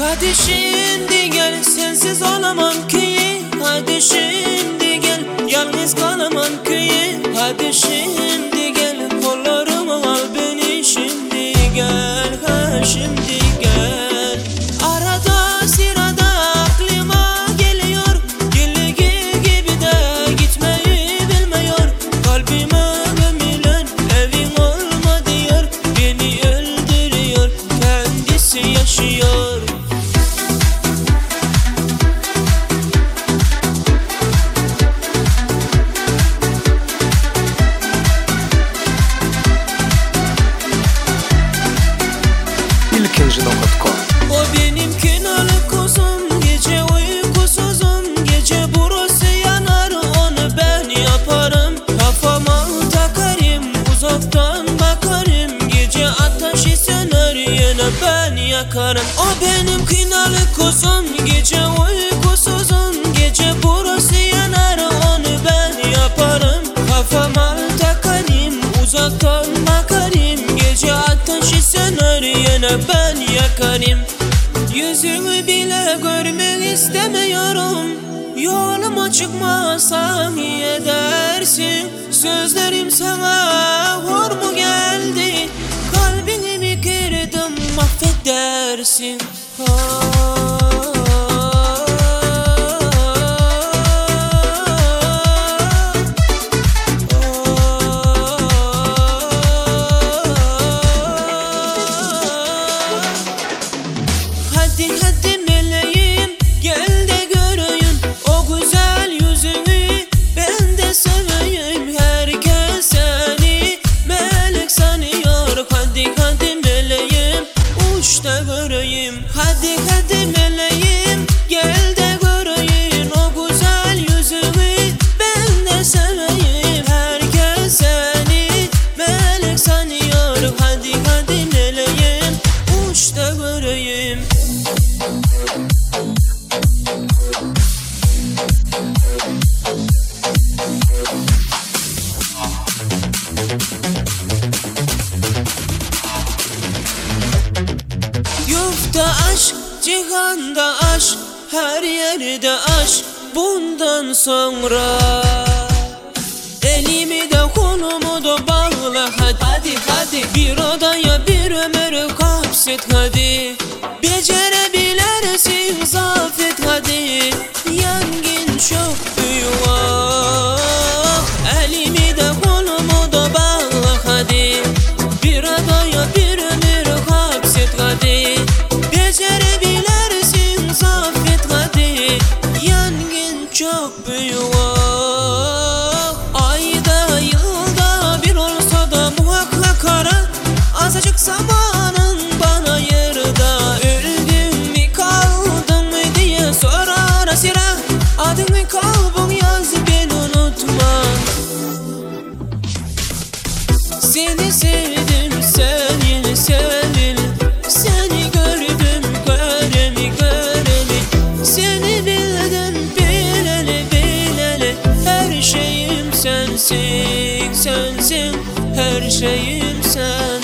Hadi şimdi gel, sensiz olamam ki. Hadi şimdi gel, yalnız kalamam ki. Hadi şimdi gel, kollarıma al beni. Şimdi gel, ha şimdi gel. Arada sırada aklıma geliyor, geligi gibi de gitmeyi bilmiyor. Kalbime gömülen evin olma diyor, beni öldürüyor, kendisi yaşıyor. O benim kinalı kuzum, gece uykusuzum. Gece burası yanar, onu ben yaparım. Kafama takarım, uzaktan bakarım. Gece ateşi söner, yine ben yakarım. O benim kinalı kuzum, gece uykusuzum. Gece burası yanar, onu ben yaparım. Kafama takarım, uzaktan bakarım. Gece ateşi söner, yine ben yakarım. Yüzünü bile görmek istemiyorum. Yoluma çıkmasan iyi edersin. Sözlerim sana hor mu geldi? Kalbini mi kırdım, affedersin. Hadi meleğim, gel de göreyim o güzel yüzünü, ben de seveyim. Herkes seni melek sanıyor. Hadi meleğim, uç da göreyim. Hadi meleğim, gel de göreyim o güzel yüzünü, ben de seveyim. Herkes seni melek sanıyor. Hadi meleğim, uç da göreyim. Yurtta aşk, cihanda aşk, her yerde aşk. Bundan sonra elimi de kolumu da bağla. Hadi bir odaya bir ömür hapset. Hadi becerebilirsin, zafet. Hadi yangın çok büyük. Elimi de kolumu da bağla. Hadi bir odaya bir ömür hapset. Hadi becerebilirsin, zafet. Hadi yangın çok büyük. Ayda yılda bir olsa da muhakkak ara. Azıcık zamanın bana yarıda. Öldüm mü kaldım mı diye sor ara sıra. Adını kalbim yaz, beni unutma. Seni sevdim, seni seni gördüm, göremi. Seni bildim, bileli. Her şeyim sensin, her şeyim sen.